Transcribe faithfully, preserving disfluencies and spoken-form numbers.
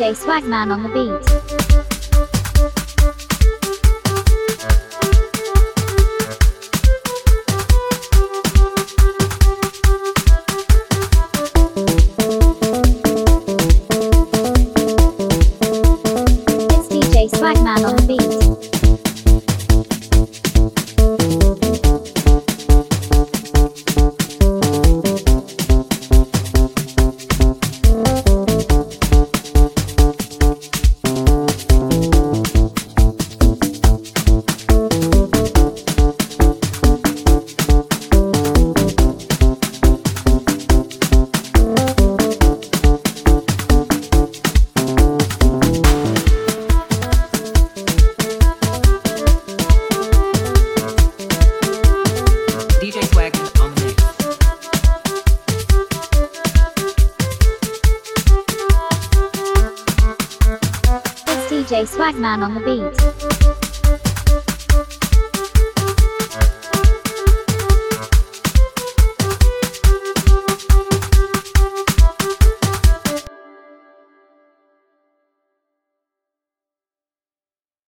J Swagman on the beat. It's D J Swagman on the beat. D J Swagman on the mix. It's D J Swagman on the beat.